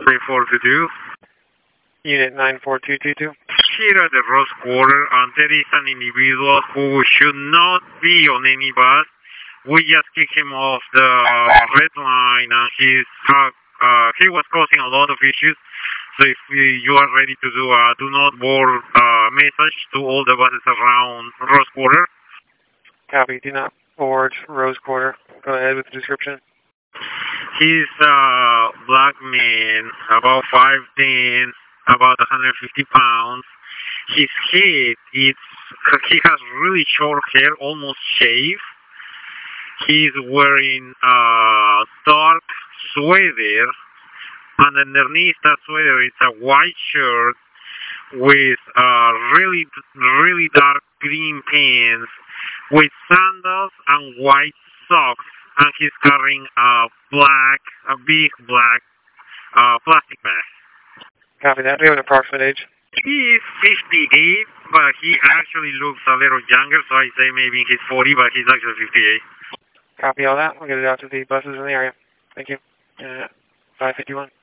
3422. Unit 94222. Here at the Rose Quarter, there is an individual who should not be on any bus. We just kicked him off the red line, and he was causing a lot of issues. So if you are ready to do a do not board message to all the buses around Rose Quarter. Copy. Do not board Rose Quarter. Go ahead with the description. He's a black man, about 5'10", about 150 pounds. His head, he has really short hair, almost shaved. He's wearing a dark sweater, and underneath that sweater it's a white shirt with really dark green pants, with sandals and white socks, and he's carrying a big black plastic bag. Copy that. Do you have an approximate age? He is 58, but he actually looks a little younger, so I say maybe in his 40, but he's actually 58. Copy all that. We'll get it out to the buses in the area. Thank you. 551.